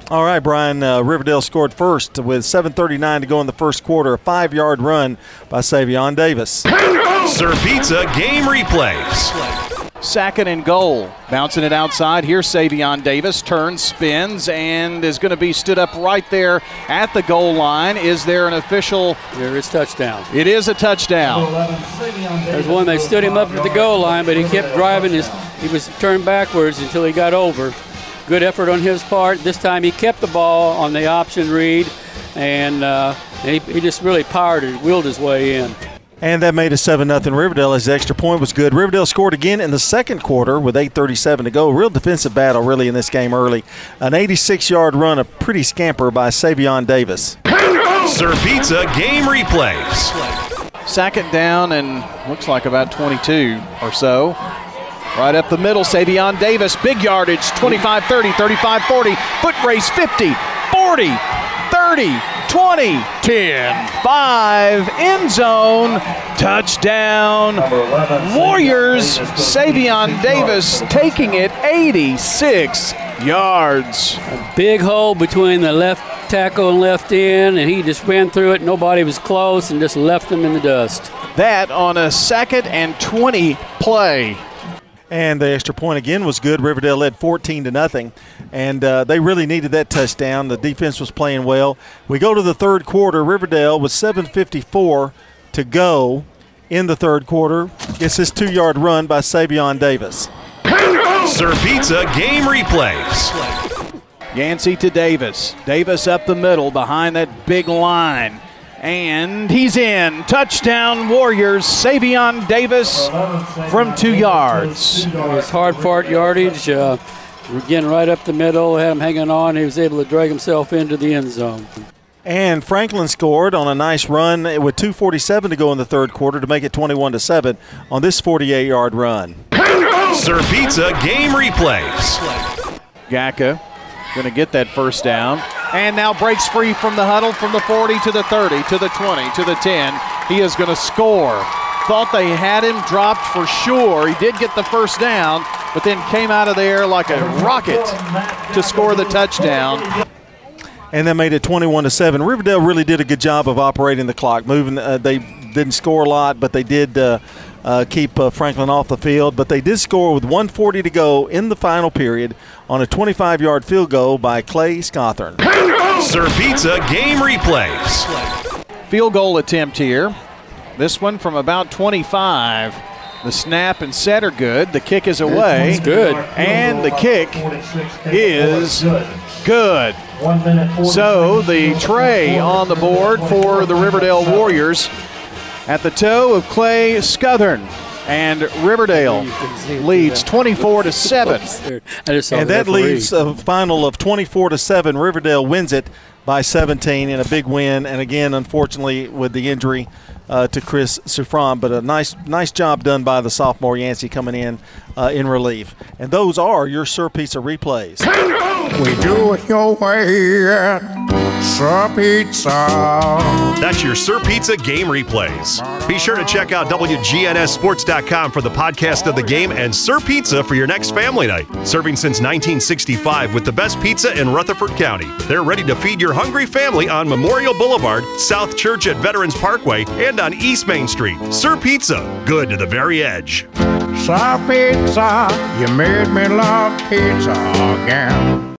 All right, Brian, Riverdale scored first with 7:39 to go in the first quarter. A 5-yard run by Savion Davis. Sir Pizza game replays. 2nd and goal. Bouncing it outside. Here's Savion Davis. Turns, spins, and is going to be stood up right there at the goal line. Is there an official? There is touchdown. It is a touchdown. There's one. They stood him up at the goal line, but he kept driving. He was turned backwards until he got over. Good effort on his part. This time he kept the ball on the option read, and he just really powered it, wheeled his way in. And that made it 7-0 Riverdale as the extra point was good. Riverdale scored again in the second quarter with 8:37 to go. Real defensive battle really in this game early. An 86-yard run, a pretty scamper by Savion Davis. Sir Pizza game replays. 2nd down and looks like about 22 or so. Right up the middle, Savion Davis. Big yardage, 25-30, 35-40. Foot race, 50, 40, 30, 20, 10, 5, end zone, touchdown, Warriors. Savion Davis taking it 86 yards. A big hole between the left tackle and left end, and he just ran through it. Nobody was close and just left him in the dust. That on a 2nd and 20 play. And the extra point again was good. Riverdale led 14-0, and they really needed that touchdown. The defense was playing well. We go to the third quarter. Riverdale with 7:54 to go in the third quarter gets this 2-yard run by Savion Davis. Sir Pizza game replays. Yancey to Davis. Davis up the middle behind that big line. And he's in. Touchdown, Warriors. Savion Davis from 2 yards. It was hard-fought yardage. Again, right up the middle, had him hanging on. He was able to drag himself into the end zone. And Franklin scored on a nice run with 2:47 to go in the third quarter to make it 21-7 on this 48-yard run. Sir Pizza game replays. Gacka going to get that first down. And now breaks free from the huddle from the 40 to the 30 to the 20 to the 10. He is going to score. Thought they had him dropped for sure. He did get the first down, but then came out of there like a rocket to score the touchdown. And that made it 21-7. Riverdale really did a good job of operating the clock, moving. They didn't score a lot, but they did keep Franklin off the field. But they did score with 1:40 to go in the final period on a 25-yard field goal by Clay Scothern. Sir Pizza game replays. Field goal attempt here. This one from about 25. The snap and set are good. The kick is away. It's good. And the kick is good. So the tray on the board for the Riverdale Warriors at the toe of Clay Scothern. And Riverdale leads 24-7. And that leaves a final of 24-7. Riverdale wins it by 17 in a big win. And again, unfortunately, with the injury to Chris Suffran, but a nice job done by the sophomore Yancey coming in relief. And those are your Sir Pizza replays. We do it your way at Sir Pizza. That's your Sir Pizza game replays. Be sure to check out WGNSSports.com for the podcast of the game and Sir Pizza for your next family night. Serving since 1965 with the best pizza in Rutherford County. They're ready to feed your hungry family on Memorial Boulevard, South Church at Veterans Parkway, and on East Main Street. Sir Pizza, good to the very edge. Sir Pizza, you made me love pizza again.